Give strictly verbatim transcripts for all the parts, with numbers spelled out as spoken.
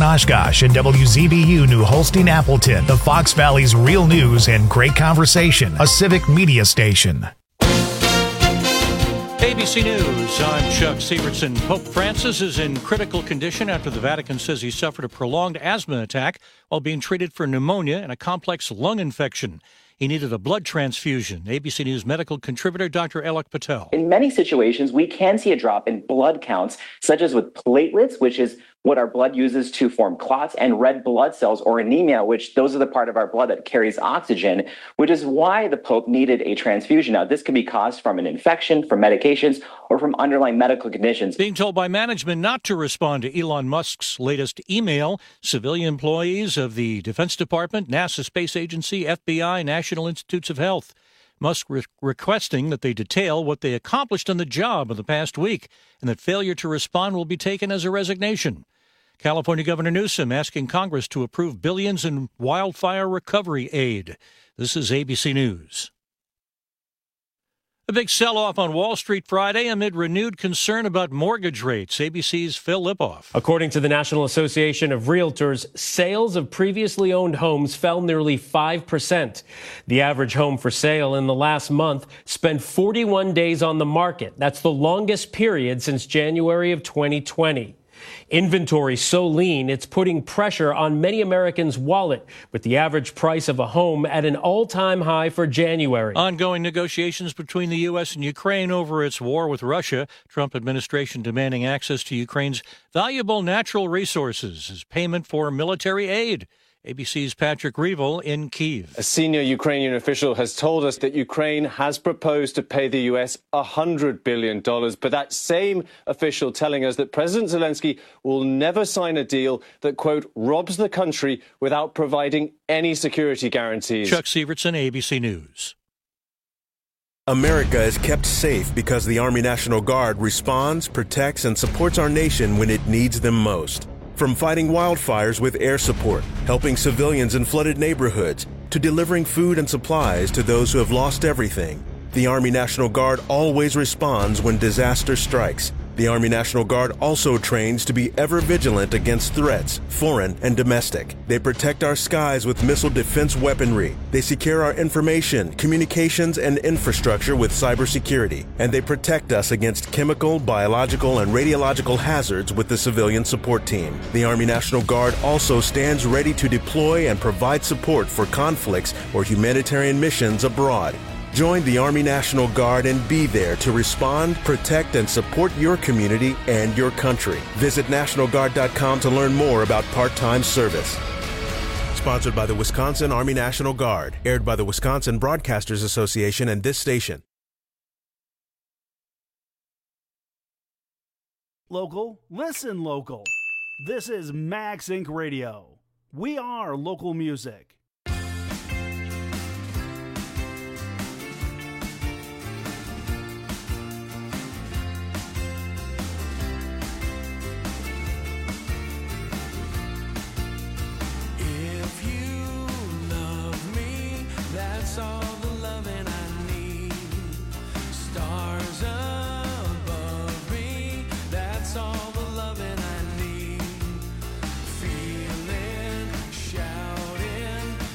Oshkosh and W Z B U New Holstein Appleton, the Fox Valley's real news and great conversation, a civic media station. A B C News, I'm Chuck Sievertson. Pope Francis is in critical condition after the Vatican says he suffered a prolonged asthma attack while being treated for pneumonia and a complex lung infection. He needed a blood transfusion. A B C News medical contributor Doctor Alok Patel. In many situations, we can see a drop in blood counts, such as with platelets, which is what our blood uses to form clots, and red blood cells, or anemia, which those are the part of our blood that carries oxygen, which is why the Pope needed a transfusion. Now, this can be caused from an infection, from medications, or from underlying medical conditions. Being told by management not to respond to Elon Musk's latest email, civilian employees of the Defense Department, NASA Space Agency, F B I, National Institutes of Health, Musk re- requesting that they detail what they accomplished on the job in the past week, and that failure to respond will be taken as a resignation. California Governor Newsom asking Congress to approve billions in wildfire recovery aid. This is A B C News. A big sell-off on Wall Street Friday amid renewed concern about mortgage rates. A B C's Phil Lipoff. According to the National Association of Realtors, sales of previously owned homes fell nearly five percent. The average home for sale in the last month spent forty-one days on the market. That's the longest period since January of twenty twenty. Inventory so lean, it's putting pressure on many Americans' wallet, with the average price of a home at an all-time high for January. Ongoing negotiations between the U S and Ukraine over its war with Russia. Trump administration demanding access to Ukraine's valuable natural resources as payment for military aid. A B C's Patrick Reevell in Kyiv. A senior Ukrainian official has told us that Ukraine has proposed to pay the U S one hundred billion dollars, but that same official telling us that President Zelensky will never sign a deal that, quote, robs the country without providing any security guarantees. Chuck Sievertson, A B C News. America is kept safe because the Army National Guard responds, protects, and supports our nation when it needs them most. From fighting wildfires with air support, helping civilians in flooded neighborhoods, to delivering food and supplies to those who have lost everything, the Army National Guard always responds when disaster strikes. The Army National Guard also trains to be ever vigilant against threats, foreign and domestic. They protect our skies with missile defense weaponry. They secure our information, communications, and infrastructure with cybersecurity. And they protect us against chemical, biological, and radiological hazards with the civilian support team. The Army National Guard also stands ready to deploy and provide support for conflicts or humanitarian missions abroad. Join the Army National Guard and be there to respond, protect, and support your community and your country. Visit National Guard dot com to learn more about part-time service. Sponsored by the Wisconsin Army National Guard. Aired by the Wisconsin Broadcasters Association and this station. Local, listen local. This is Max Incorporated. Radio. We are local music. All the loving I need, stars above me, that's all the loving I need, feeling, shouting,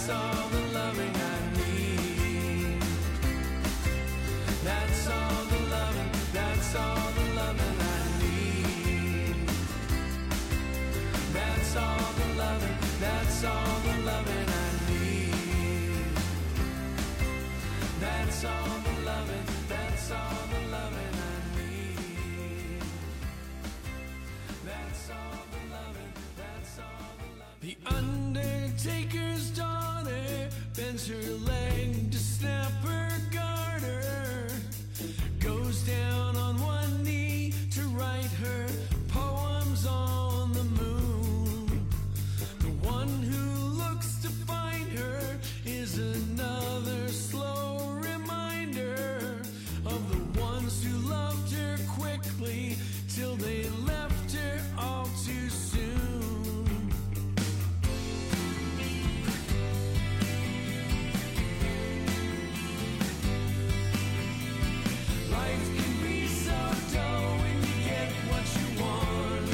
That's all the loving I need. That's all the loving, that's all the loving I need. That's all the loving, that's all the loving I need. That's all the loving, that's all the loving I need. That's all the loving, that's all the loving. The undertaker's daughter bends her leg to snap her garter, goes down on one knee to write her poems on the moon. The one who looks to find her is another slow reminder of the ones who loved her quickly till they left her all too soon. Life can be so dull when you get what you want.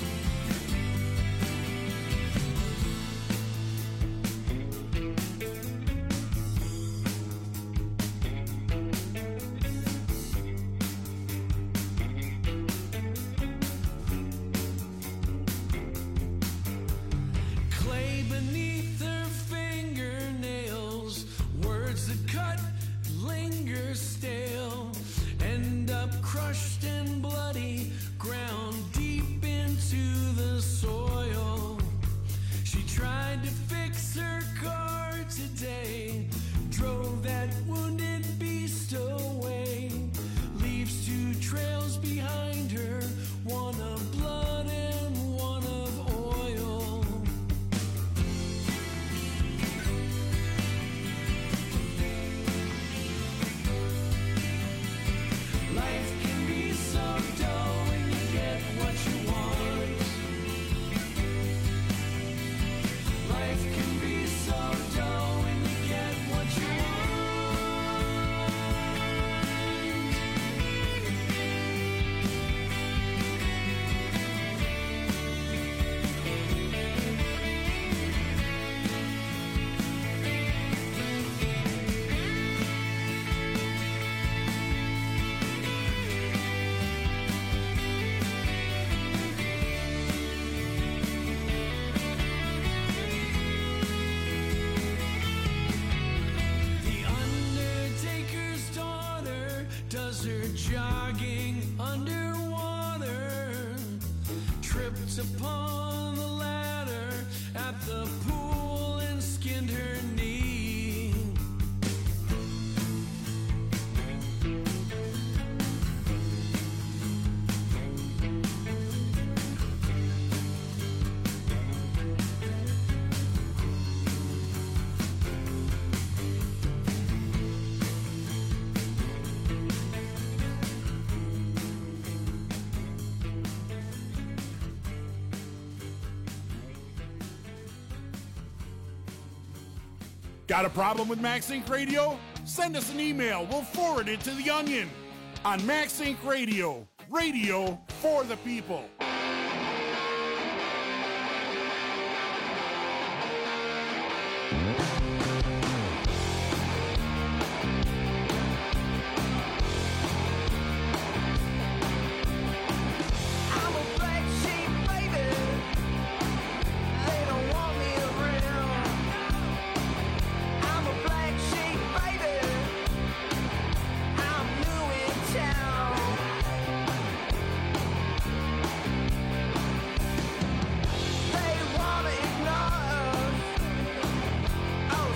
Clay beneath her fingernails, words that cut linger stale, end up crushed and bloody, ground deep into the soil. She tried to fix her car today, drove that wounded beast away, leaves two trails behind her, one of blood and one of oil. Life can be so dull when you get what you want. Life can be so dull when you get what you want. The undertaker's daughter does her jogging underwater, tripped upon the ladder at the pool and skinned her knee. Got a problem with MaxInc Radio? Send us an email. We'll forward it to The Onion on MaxInc Radio. Radio for the people. I'm a black sheep, baby. They don't want me around. I'm a black sheep, baby. I'm new in town. They wanna ignore us. Oh,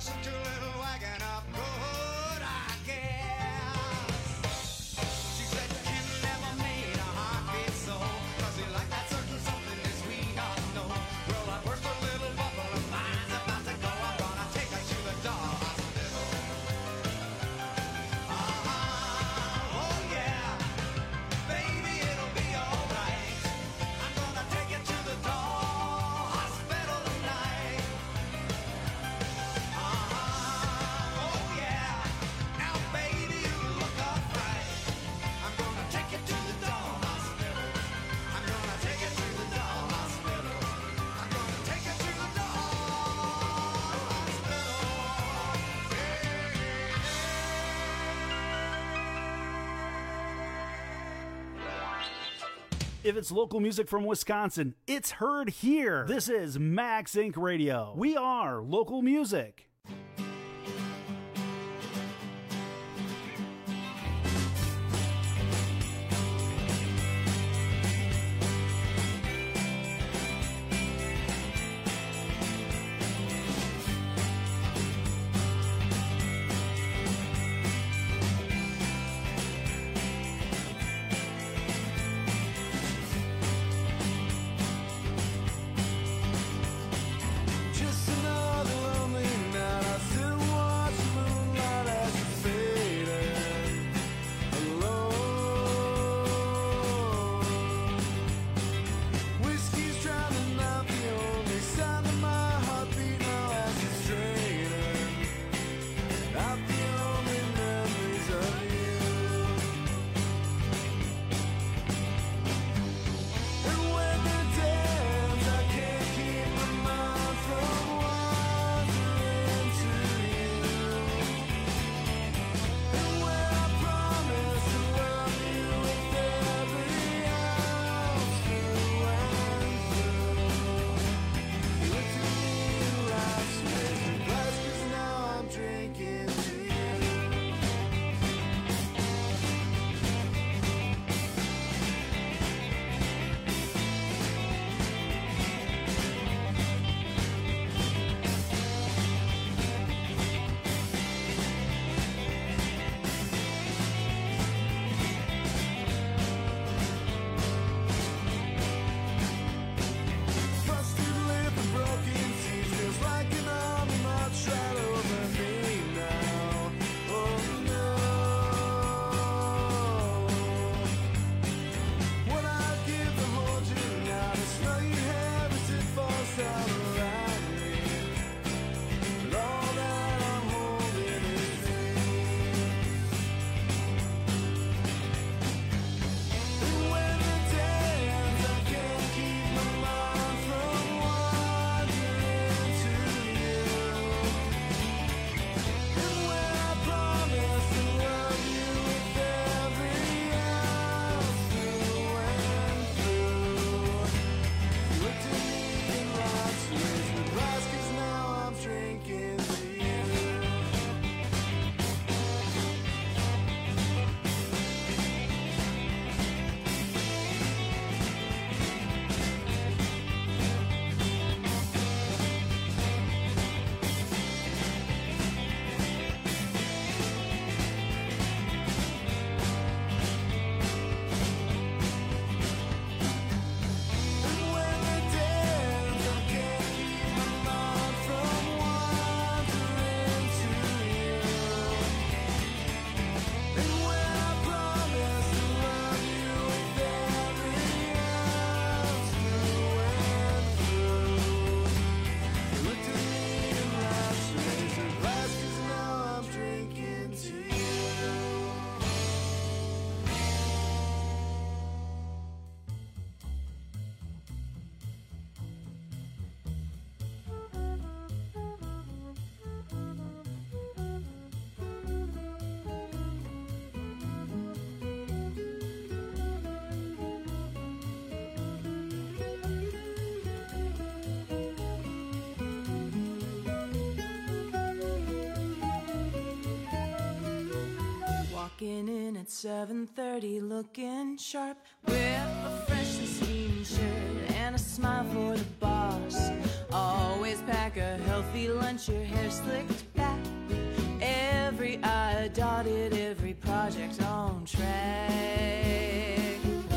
such a little wagon of good, I guess. She said Ken never made a heartbeat so, cause he liked that certain something that we all know. Well, I burst a little bubble and mine's about to go. I'm gonna take her to the doll hospital. Uh-huh, oh yeah, baby, it'll be alright. I'm gonna take you to the doll hospital tonight. Uh-huh, oh yeah, now baby, you look alright. I'm gonna take you to the doll hospital. I'm gonna take you to the doll hospital. I'm gonna take you to the doll If it's local music from Wisconsin, it's heard here. This is Max Incorporated. Radio. We are local music. Just another lonely night. I sit and watch the moonlight as it faded alone. Whiskey's drowning out the only sound of my heartbeat now as it's straining out the only memories of you. And when the dance, I can't keep my mind from wandering to you. And when I promise to love you with every ounce through and through, you look to me and life's raising glass, 'cause now I'm drinking to you. Busted lip and broken teeth feels like an arm in my tried over me now. Oh no. What I'd give to hold you now, to smell your hair as it falls down around me. But all that I'm holding is me. And when the dance, I can't keep my mind from wandering to you. And when I promise to love you with every ounce through and through, you look to me and life's raised the glass, 'cause now I'm drinking to you. And when the dance, I can't keep my mind from wandering to you. And when I promise to love you with every ounce through and through, you look to me and life's raised a glass, 'cause now I'm drinking to you. Walking in at seven thirty, looking sharp with a fresh and steamy shirt and a smile for the boss. Always pack a healthy coffee, lunch, your hair slicked back. Every I dotted, every project on track.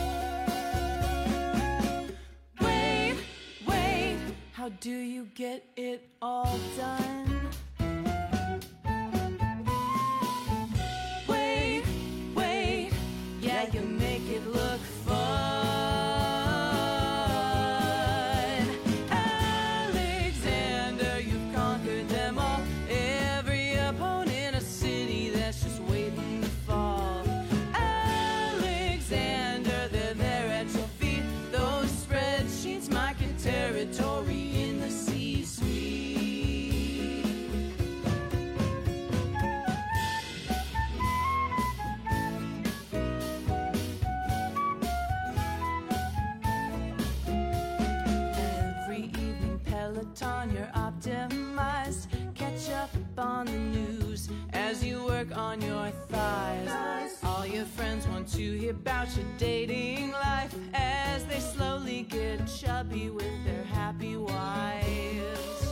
Wait, wait, how do you get it all done? Wait, wait, yeah, you make it look fun. Alexander, you've conquered them all. Every opponent, a city that's just waiting to fall. Alexander, they're there at your feet. Those spreadsheets mark your territory in the C-suite. Every evening, Peloton, you're optimized. Catch up on the news as you work on your thighs. All your friends want to hear about your dating life as they slowly get chubby with their happy wives.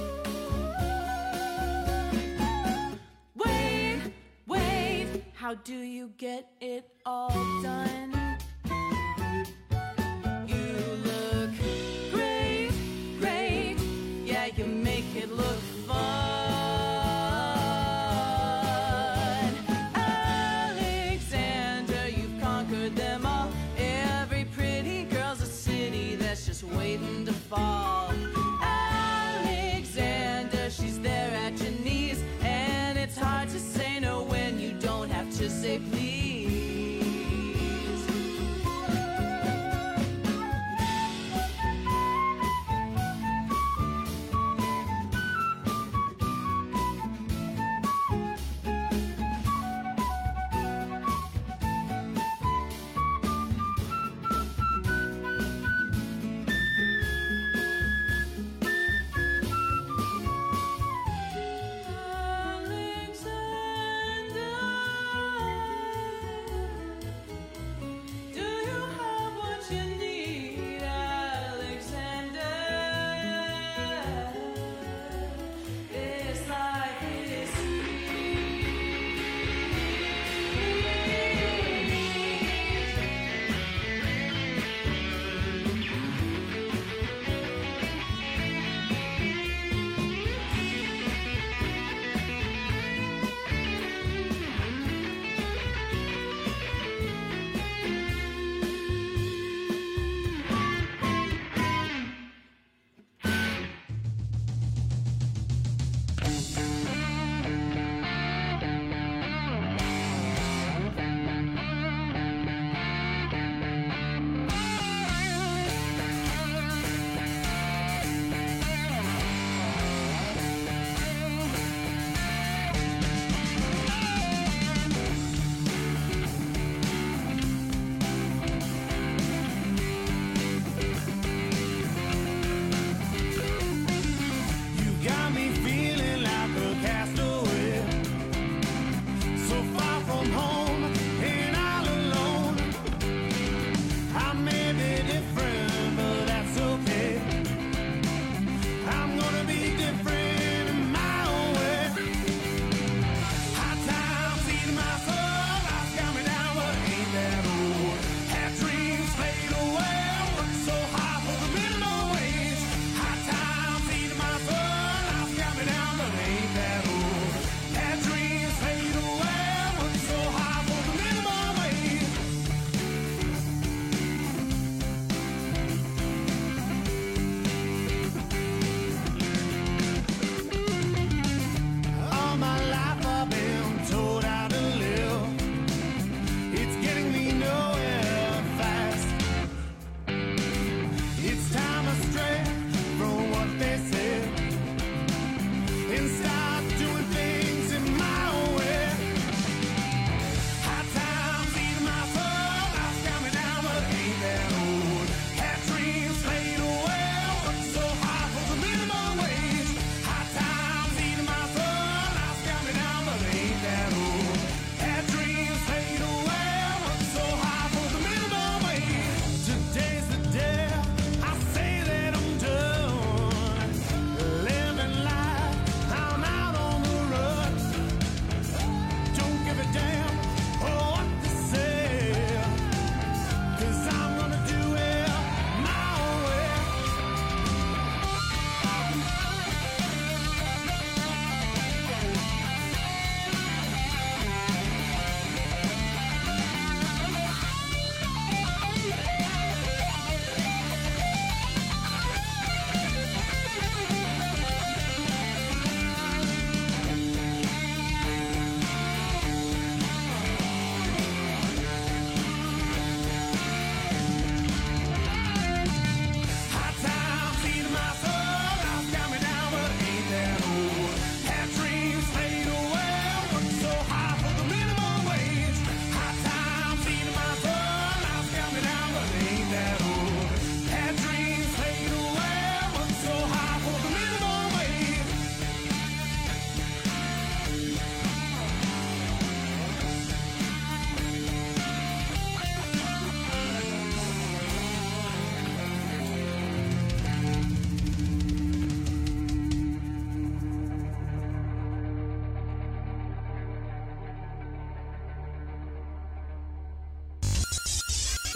Wait, wait, how do you get it all done? You look great, great, yeah, you make it look fun. Alexander, you've conquered them all. Every pretty girl's a city that's just waiting to fall. Alexander, she's there at your knees, and it's hard to say no when you don't have to say please.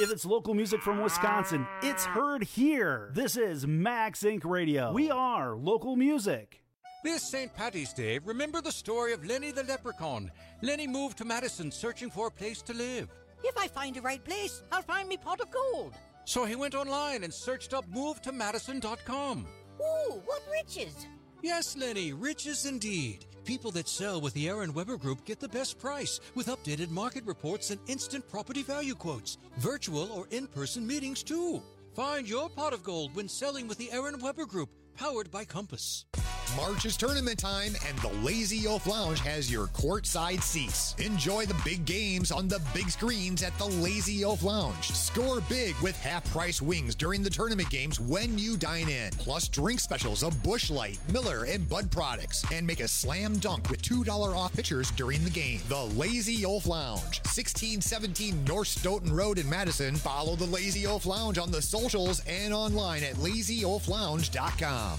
If it's local music from Wisconsin, it's heard here. This is Max Inc Radio. We are local music. This Saint Patty's Day, remember the story of Lenny the Leprechaun. Lenny moved to Madison searching for a place to live. If I find the right place, I'll find me pot of gold. So he went online and searched up move to madison dot com. Ooh, what riches! Yes, Lenny, riches indeed. People that sell with the Aaron Weber Group get the best price with updated market reports and instant property value quotes. Virtual or in-person meetings, too. Find your pot of gold when selling with the Aaron Weber Group, powered by Compass. March is tournament time, and the Lazy Oaf Lounge has your courtside seats. Enjoy the big games on the big screens at the Lazy Oaf Lounge. Score big with half-price wings during the tournament games when you dine in. Plus drink specials of Busch Light, Miller, and Bud products. And make a slam dunk with two dollars off pitchers during the game. The Lazy Oaf Lounge, sixteen seventeen North Stoughton Road in Madison. Follow the Lazy Oaf Lounge on the socials and online at lazy oaf lounge dot com.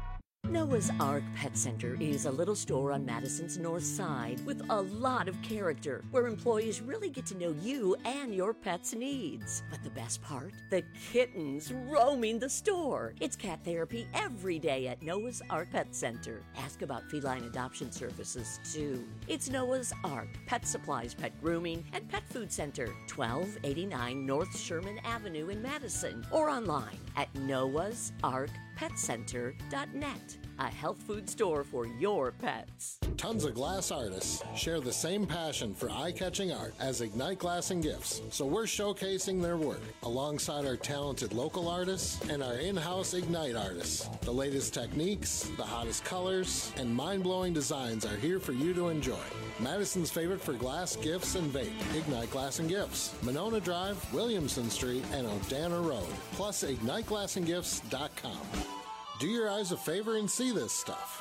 Noah's Ark Pet Center is a little store on Madison's north side with a lot of character, where employees really get to know you and your pet's needs. But the best part? The kittens roaming the store. It's cat therapy every day at Noah's Ark Pet Center. Ask about feline adoption services, too. It's Noah's Ark Pet Supplies, Pet Grooming, and Pet Food Center, twelve eighty-nine North Sherman Avenue in Madison, or online at noahs ark pet center dot net. A health food store for your pets. Tons of glass artists share the same passion for eye-catching art as Ignite Glass and Gifts, so we're showcasing their work alongside our talented local artists and our in-house Ignite artists. The latest techniques, the hottest colors, and mind-blowing designs are here for you to enjoy. Madison's favorite for glass, gifts, and vape, Ignite Glass and Gifts, Monona Drive, Williamson Street, and O'Dana Road, plus ignite glass and gifts dot com. Do your eyes a favor and see this stuff.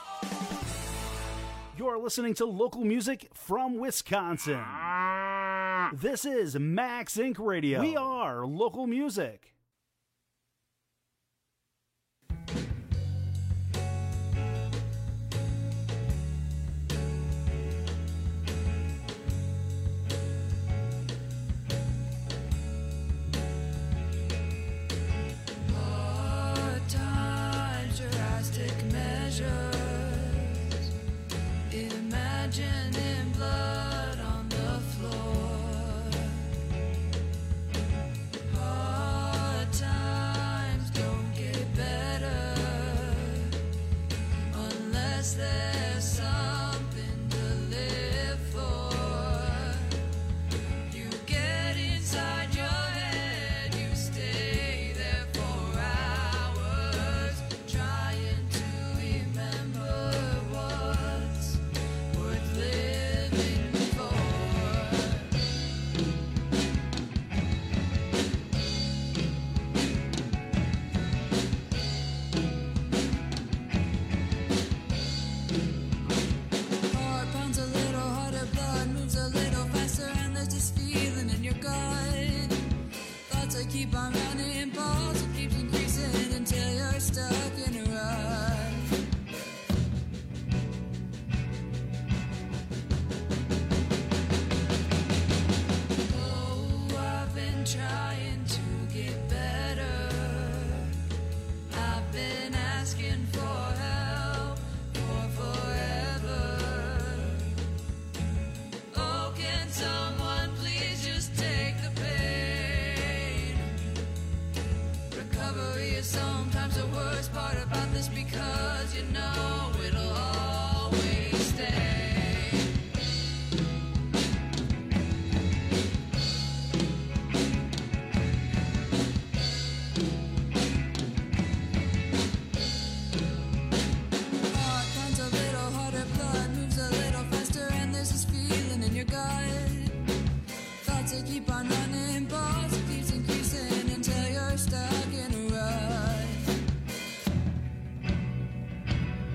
You're listening to local music from Wisconsin. This is Max Inc Radio. We are local music. Imagining blood on the floor. Hard times don't get better unless there's something to live for. You get inside your head, you stay there for hours, trying to remember what's worth living for. Heart pounds a little harder, blood moves a little faster, and there's this feeling in your gut. Thoughts that keep on running, pulse it keeps increasing until you're stuck in a rut. Oh, I've been trying to get better. I've been asking for help for forever. Oh, can someone please just take the pain? Recovery is sometimes the worst part about this, because you know it'll always stay. Heart pounds a little harder, blood moves a little faster, and there's this feeling in your gut. Thoughts that keep on running, pulse it keeps increasing until you're stuck in a rut.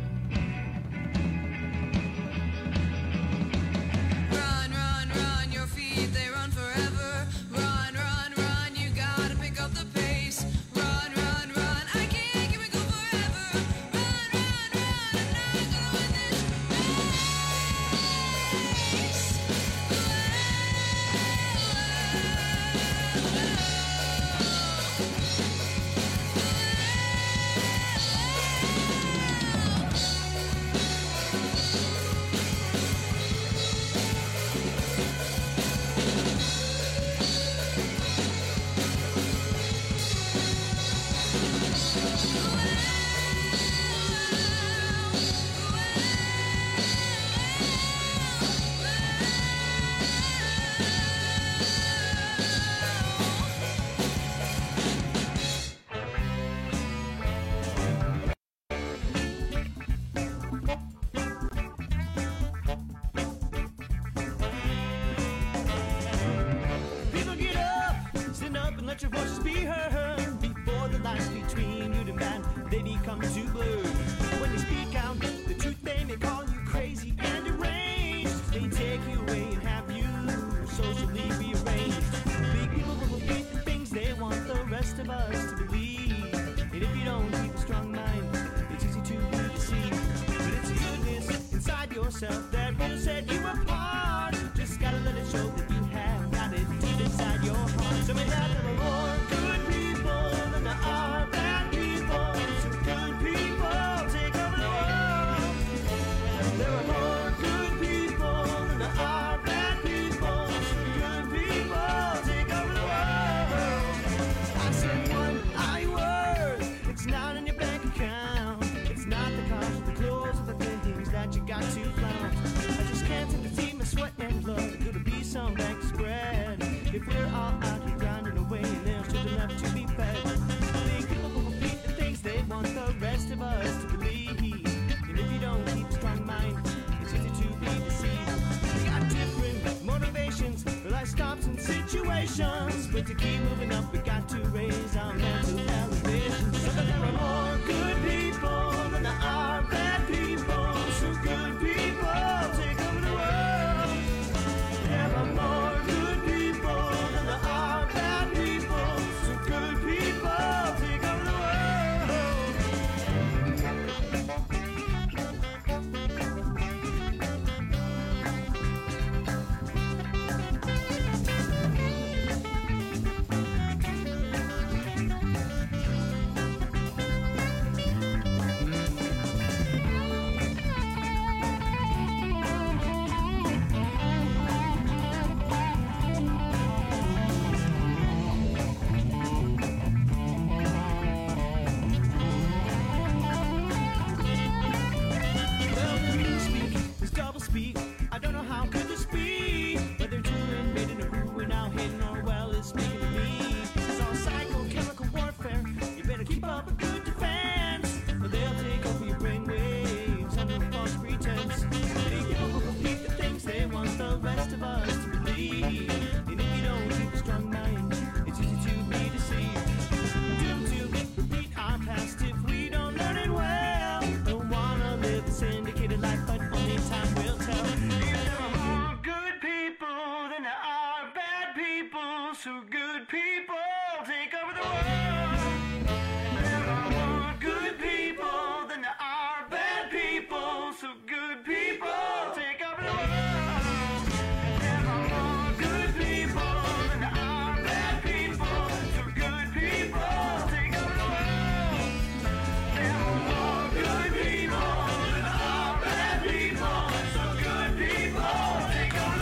come to blue. When they speak out the truth, they may call you crazy and deranged. They take you away and have you socially rearranged. Big people will repeat the things they want the rest of us to believe. And if you don't keep a strong mind, it's easy to be deceived. But it's goodness inside yourself that will set you apart. Just gotta let it show that you have got it deep inside your heart. So may that there are more good people than there are bad people. So good people take over the world. There are more good people than there are bad people. So good people take over the world. I said one I word. It's not in your bank account. It's not the cars or the clothes or the things that you got to flaunt. I just can't take the see my sweat and blood. Gonna be some bank spread. If we're all out here grinding away and there's children left to be fed. Big people will repeat the things they want the rest of us to believe. And if you don't keep a strong mind, it's easy to be deceived. We got different motivations for life stops and situations. But to keep moving up, we got to raise our mental elevation. So that there are more good people than there are bad people. So good people take over the world. There are more good people than there are bad people. So good people take over the Well, the newspeak is double speak. I don't know how could this be. Whether children made in a brew and now hidden or well is speaking to me. It's all psychochemical warfare. You better keep up a good defense, or they'll take over your brainwaves under a false pretense. Big people will repeat the things they want the rest of us to believe. And if you don't keep a strong mind, it's easy to be deceived. Doomed to repeat our past if we don't learn it well. Don't wanna live the syndicated life, but only time will tell. If there are more good people than there are bad people, so good people take over the world. There are more good people than there are bad people, so good people take over the world. There are more good people than there are bad people, so good people take over the world. There are more good people than there are bad people, so good people take over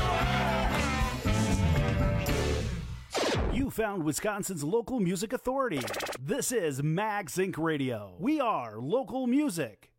the world. You found Wisconsin's local music authority. This is Mag Sync Radio. We are local music.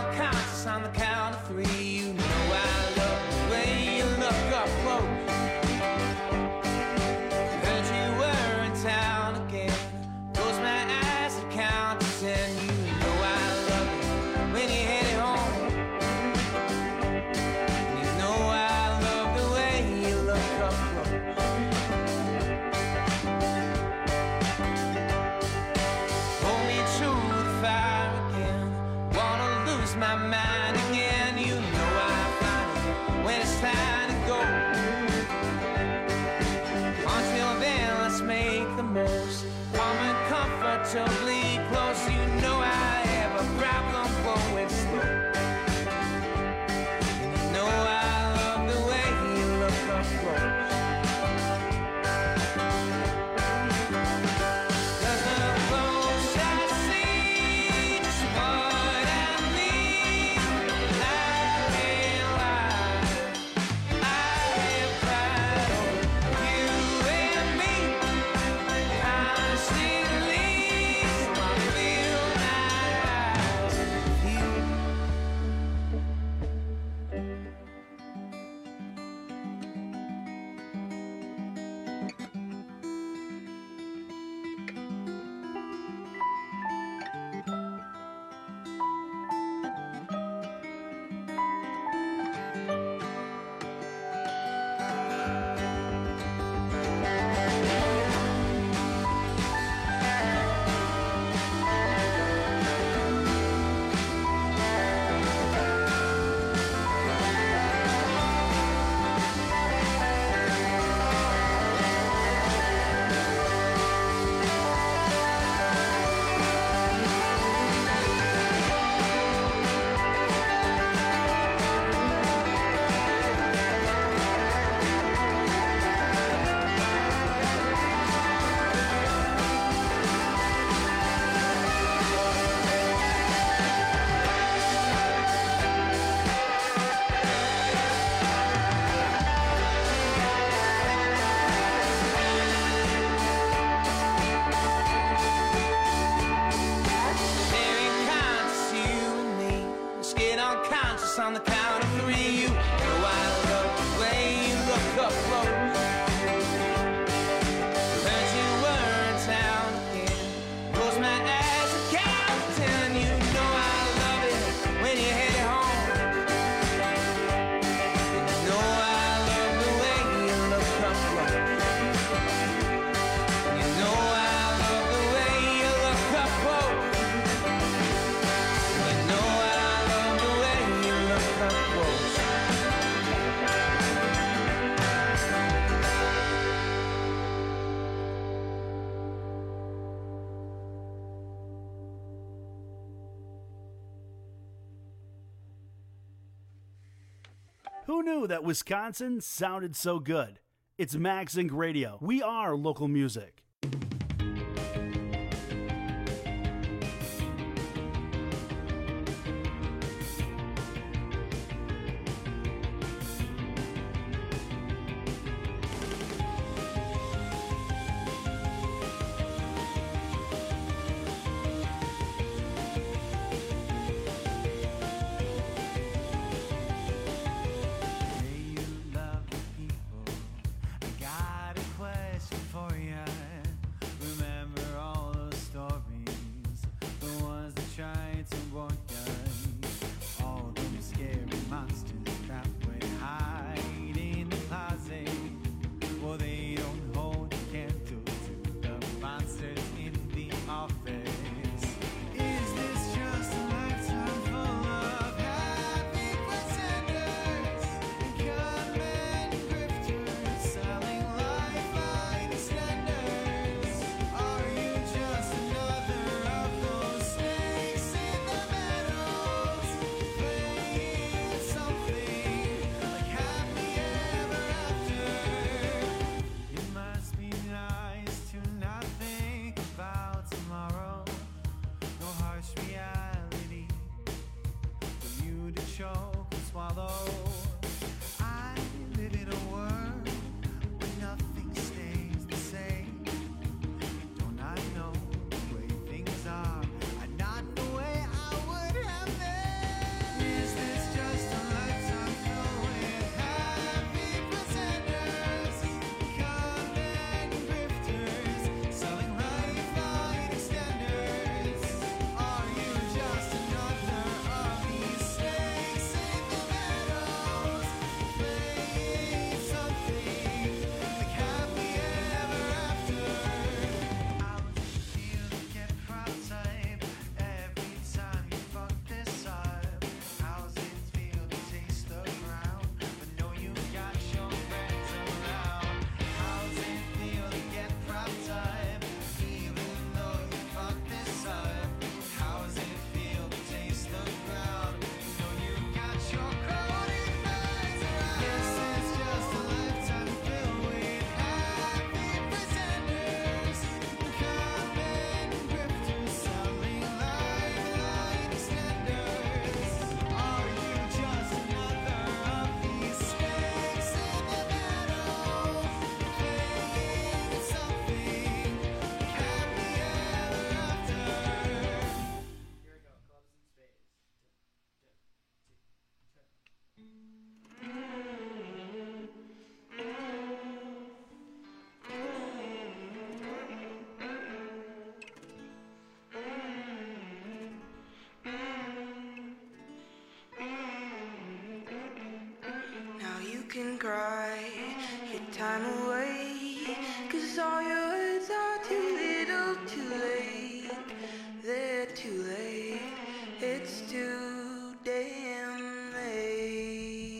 on conscious on the count of three. You know I love the way you look up close. Heard you were in town again. Close my eyes and count to ten. You know I love it when you head it home. You know I love the way you look up close. Hold me true to the fire again. Wanna lose my mind again. You know I find it when it's time to go. Until then, let's make the most. Come and comfortably close. You know I have a problem going slow. And you know I love the way you look up close. Cause the close I see just what I need. I realize I have cried over you and me. Constantly, so I feel my eyes with you. Very conscious, you and me. Let's get unconscious on the count of three. You know I love the way you look up close. Heard you were in town again. Close my eyes and count to ten. You know I love it when you head it home. And you know I love the way you look up close. And you know I love the way you look up close. You know I love the way you look up close. Who knew that Wisconsin sounded so good? It's Max Inc Radio. We are local music. Got a question for ya. Remember all those stories, the ones that tried to warn ya. All those scary monsters that would hide in the closet. Well, they don't hold a candle to the monsters in the office. Is this just a lifetime full of happy pretenders? Gunmen, grifters, selling lifeline extenders. Are you just another of those snakes in the meadows, playing something like happy ever after? It must be nice to not think about tomorrow. No harsh reality for you to choke and swallow. I live in a world where nothing stays the same. Don't I know the way things are? I not the way I would have them. cry, hit time away, 'cause all your words are too little, too late. They're too late, it's too damn late.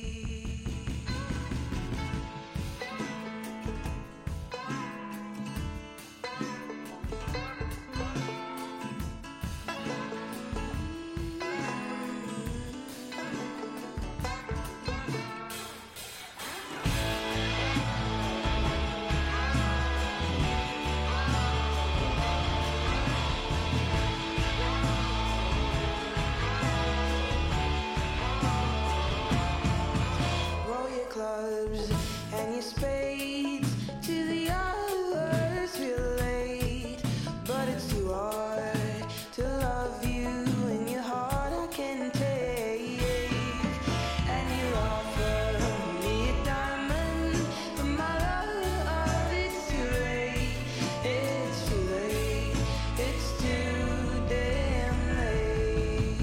Clubs and your spades to the hours we're late, but it's too hard to love you in your heart I can take. And you offer me a diamond, but my love, it's too late, it's too late, it's too damn late.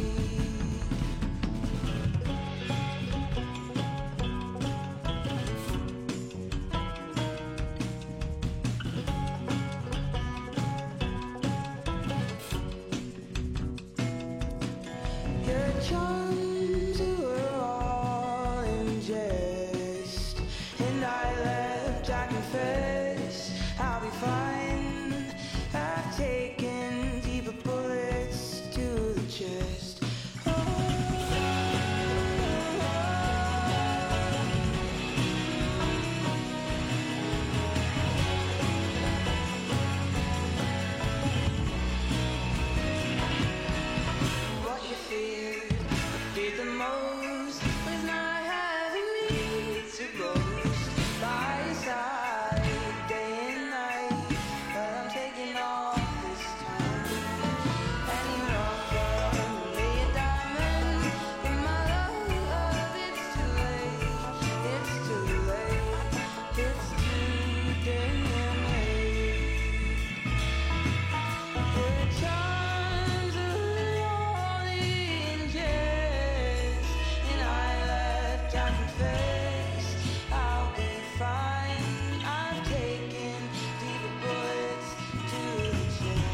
Your charms were all in jest, and I left, I confess, I'll be fine. I've taken deeper bullets to the chest. What you feared, feared the most was not having me to boast by your side day and night. But I'm taking all this time, and you offer me a diamond, but my love, it's too late, it's too late, it's too damn late. Your charms are all in jest, and I left, I confess, I'll be fine. I've taken deeper bullets to the chest.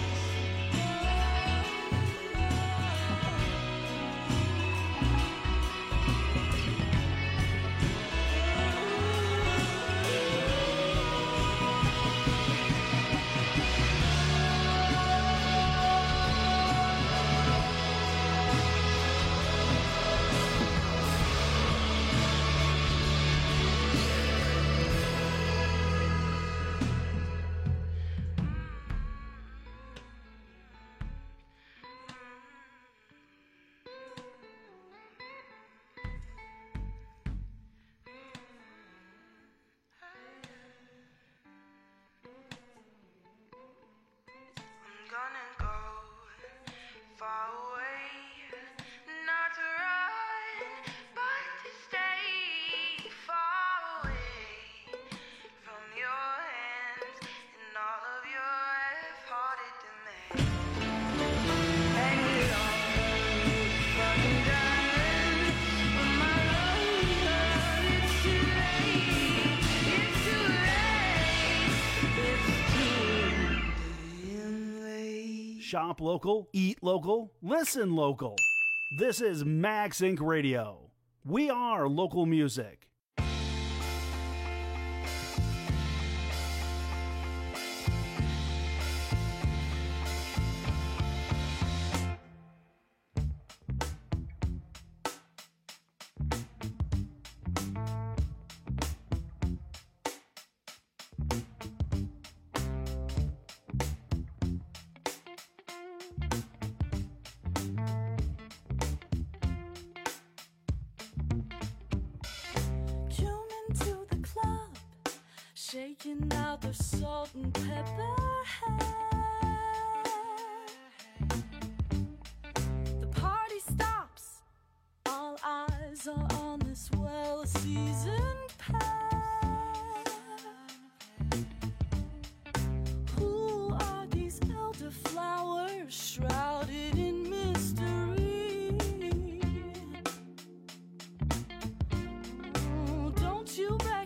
I'm gonna go far away, not to run, but to stay far away from your hands and all of your half-hearted demands. And you offer me fucking diamonds, but my love, it's too late, it's too late, it's too damn late. Shop local, eat local, listen local. This is Max Inc Radio. We are local music. Tune into the club, shaking out the salt and pepper hair. The party stops, all eyes are on this well-seasoned pair. Who are these elderflowers shrouded in mystery? Oh, don't you back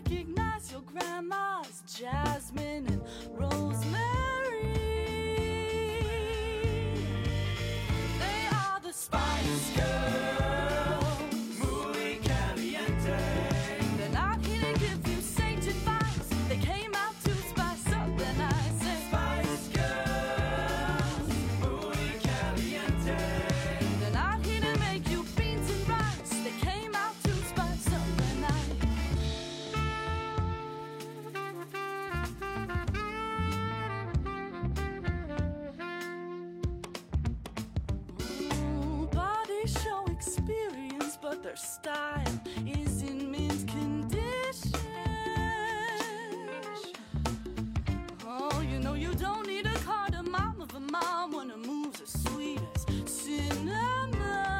their style is in mint condition. Oh, you know you don't need a cardamom of a mom when her moves as sweet as cinnamon.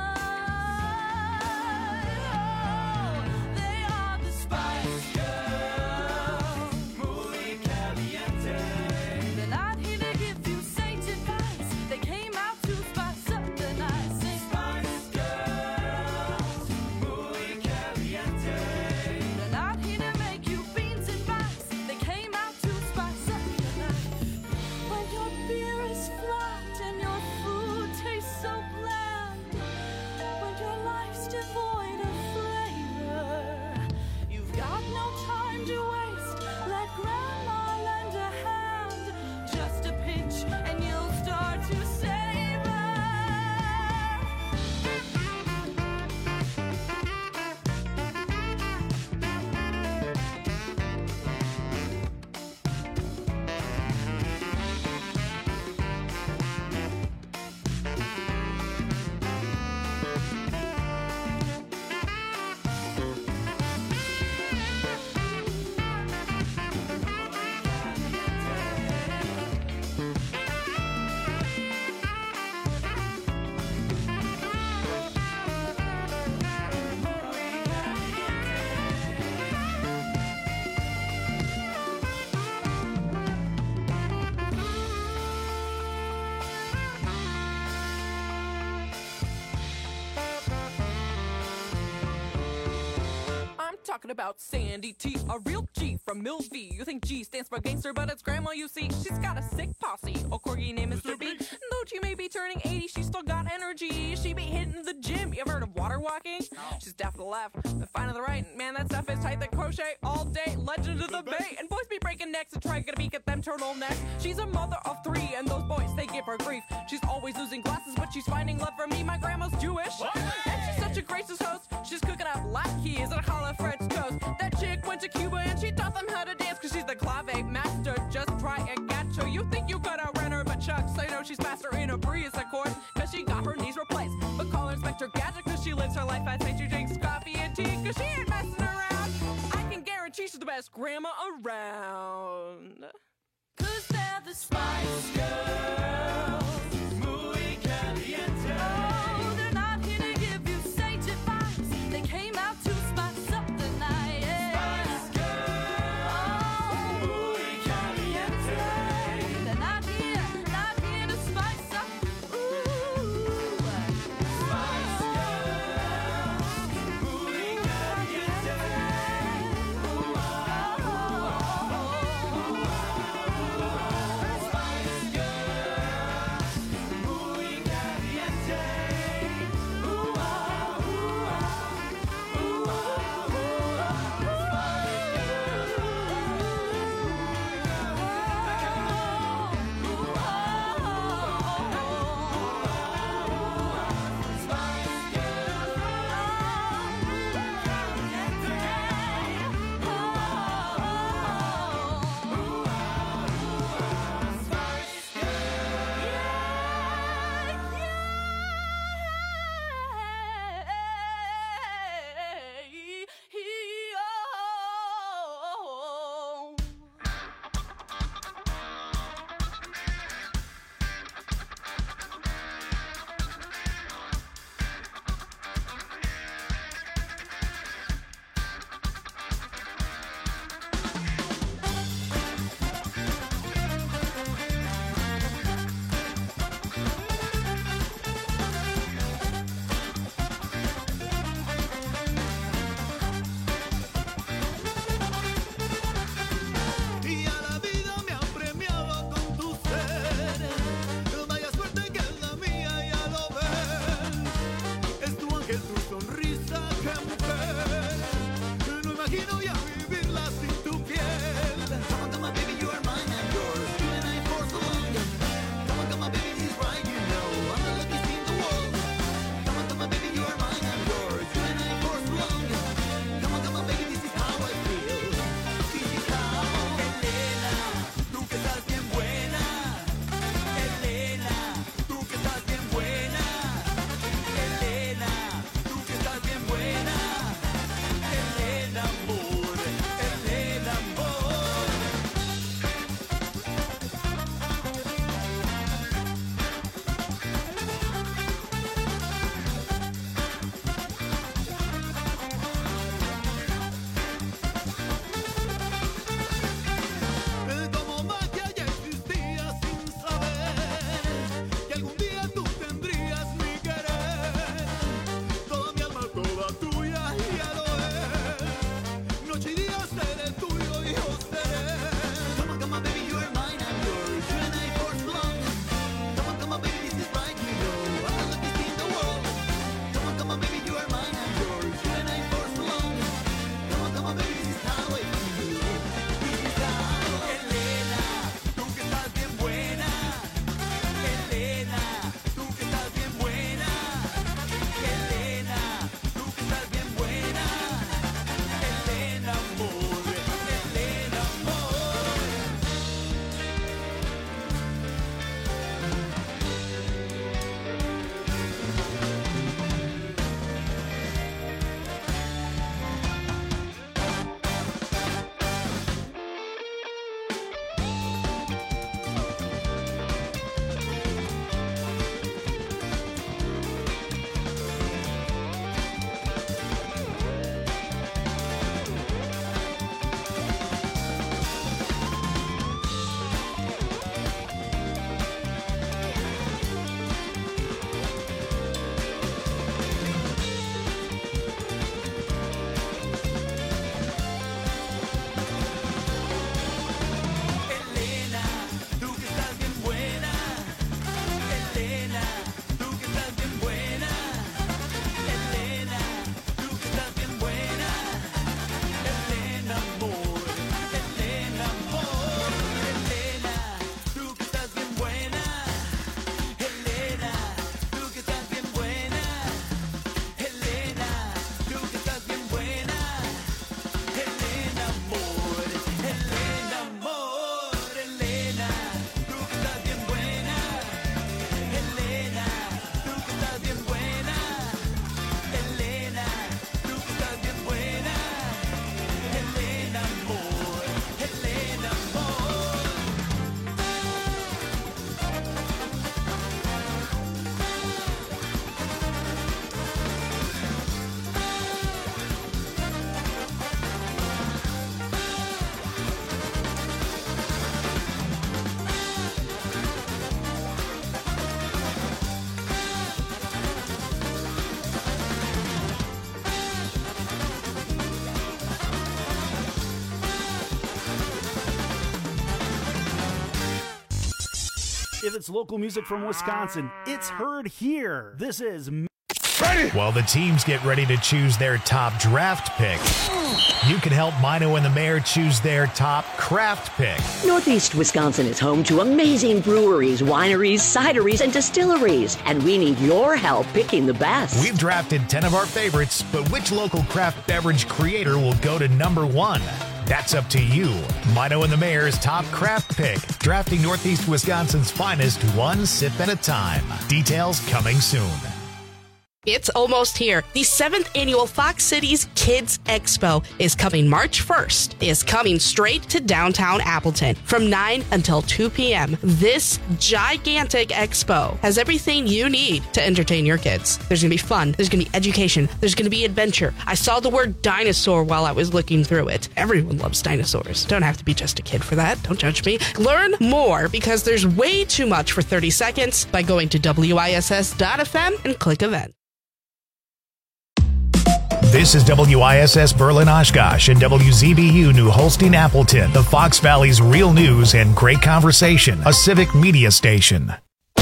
Oh, they are the Spice Girls, muy caliente. They're not here to give you sage advice. They came out to spice up the night. Say Spice Girls, muy caliente. They're not here to make you beans and rice. They came out to spice up the night. When your beer is flat and your food tastes so bland, when your life's devoid of flavor, you've got no time to waste. Let grandma lend a hand, just a pinch and you'll start to savor. I'm talking about Sandy T, a real G from Mill V. You think G stands for gangster, but it's grandma, you see. She's got a sick posse, a corgi named Mister B. Though she may be turning eighty, she's still got energy. She be hitting the gym. You ever heard of water walking? She's deaf to the left, and fine to the right. Man, that stuff is tight. They crochet all day. Legend of the Bay. And boys be breaking necks and trying to beak at them turtlenecks. She's a mother of three, and those boys, they give her grief. She's always losing glasses, but she's finding love from me. My grandma's Jewish, and she's such a gracious host. She's cooking up latkes and challah French toast. That chick went to Cuba and she taught them how to dance, cause she's the clave master. Just try a gacho. You think you could outrun her, but Chuck, so you know she's faster in a breeze, of course, cause she got her knees replaced. But call her Inspector Gadget, cause she lives her life fast. She drinks coffee and tea, cause she ain't messing around. I can guarantee she's the best grandma around. Cause they're the Spice Girls, muy caliente. Oh, they're not here to give you sage advice. They came out to spice up the night. Yeah. Spice Girls, muy caliente. They're not here, not here to spice up. Ooh, Spice Girls, muy caliente. Ooh, oh, oh, oh, oh. Spice Girls. If it's local music from Wisconsin, it's heard here. This is Ready. While the teams get ready to choose their top draft pick, you can help Mino and the Mayor choose their top craft pick. Northeast Wisconsin is home to amazing breweries, wineries, cideries, and distilleries, and we need your help picking the best. We've drafted ten of our favorites, but which local craft beverage creator will go to number one? That's up to you. Mino and the Mayor's top craft pick, drafting Northeast Wisconsin's finest one sip at a time. Details coming soon. It's almost here. The seventh annual Fox Cities Kids Expo is coming March first. Is coming straight to downtown Appleton from nine until two p.m. This gigantic expo has everything you need to entertain your kids. There's going to be fun. There's going to be education. There's going to be adventure. I saw the word dinosaur while I was looking through it. Everyone loves dinosaurs. Don't have to be just a kid for that. Don't judge me. Learn more because there's way too much for thirty seconds by going to W I S S dot F M and click event. This is W I S S Berlin Oshkosh and W Z B U New Holstein Appleton, the Fox Valley's real news and great conversation, a civic media station.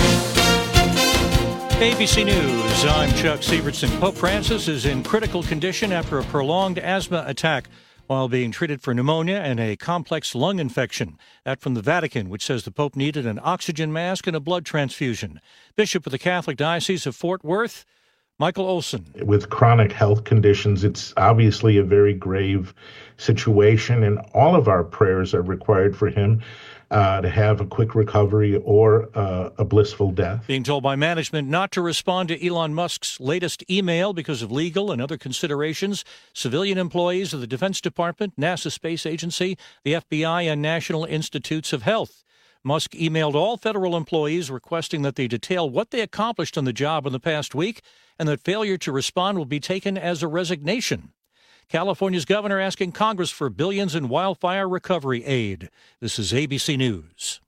A B C News, I'm Chuck Sievertson. Pope Francis is in critical condition after a prolonged asthma attack while being treated for pneumonia and a complex lung infection. That from the Vatican, which says the Pope needed an oxygen mask and a blood transfusion. Bishop of the Catholic Diocese of Fort Worth, Michael Olson. With chronic health conditions, it's obviously a very grave situation, and all of our prayers are required for him uh, to have a quick recovery or uh, a blissful death. Being told by management not to respond to Elon Musk's latest email because of legal and other considerations, civilian employees of the Defense Department, NASA Space Agency, the F B I, and National Institutes of Health. Musk emailed all federal employees requesting that they detail what they accomplished on the job in the past week and that failure to respond will be taken as a resignation. California's governor asking Congress for billions in wildfire recovery aid. This is A B C News.